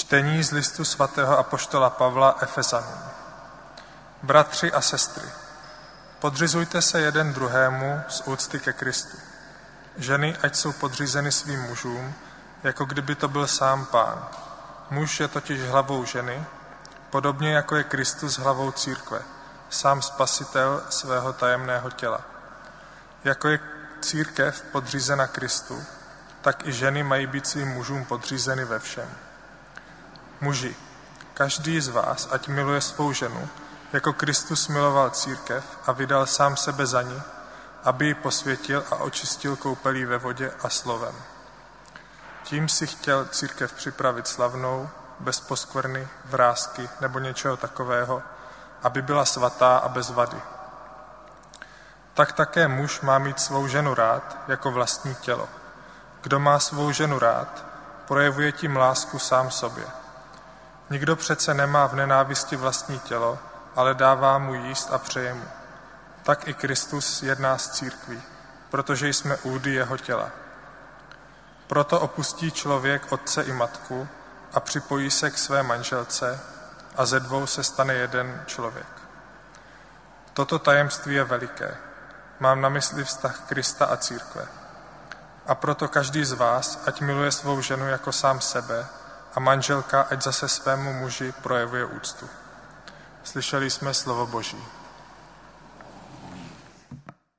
Čtení z listu svatého apoštola Pavla Efezanům. Bratři a sestry, podřizujte se jeden druhému z úcty ke Kristu. Ženy ať jsou podřízeny svým mužům, jako kdyby to byl sám Pán. Muž je totiž hlavou ženy, podobně jako je Kristus hlavou církve, sám spasitel svého tajemného těla. Jako je církev podřízena Kristu, tak i ženy mají být svým mužům podřízeny ve všem. Muži, každý z vás ať miluje svou ženu, jako Kristus miloval církev a vydal sám sebe za ní, aby ji posvětil a očistil koupelí ve vodě a slovem. Tím si chtěl církev připravit slavnou, bez poskvrny, vrásky nebo něčeho takového, aby byla svatá a bez vady. Tak také muž má mít svou ženu rád jako vlastní tělo. Kdo má svou ženu rád, projevuje tím lásku sám sobě. Nikdo přece nemá v nenávisti vlastní tělo, ale dává mu jíst a přeje mu. Tak i Kristus jedná s církví, protože jsme údy jeho těla. Proto opustí člověk otce i matku a připojí se k své manželce a ze dvou se stane jeden člověk. Toto tajemství je veliké. Mám na mysli vztah Krista a církve. A proto každý z vás ať miluje svou ženu jako sám sebe a manželka ať zase svému muži projevuje úctu. Slyšeli jsme slovo Boží.